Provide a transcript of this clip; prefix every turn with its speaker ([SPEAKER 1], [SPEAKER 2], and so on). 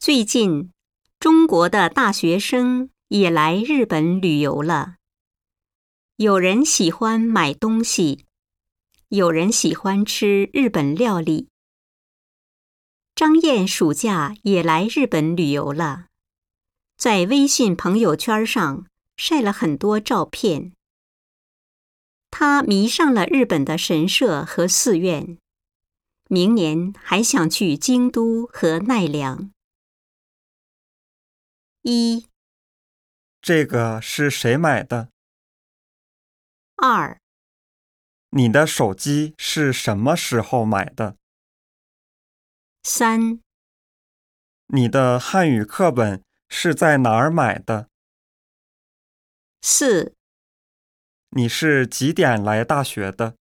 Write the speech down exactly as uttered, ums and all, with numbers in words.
[SPEAKER 1] 最近，中国的大学生也来日本旅游了。有人喜欢买东西，有人喜欢吃日本料理。张燕暑假也来日本旅游了，在微信朋友圈上晒了很多照片。他迷上了日本的神社和寺院，明年还想去京都和奈良。一，
[SPEAKER 2] 这个是谁买的？
[SPEAKER 1] 二，
[SPEAKER 2] 你的手机是什么时候买的？
[SPEAKER 1] 三，
[SPEAKER 2] 你的汉语课本是在哪儿买的？
[SPEAKER 1] 四。
[SPEAKER 2] 你是几点来大学的？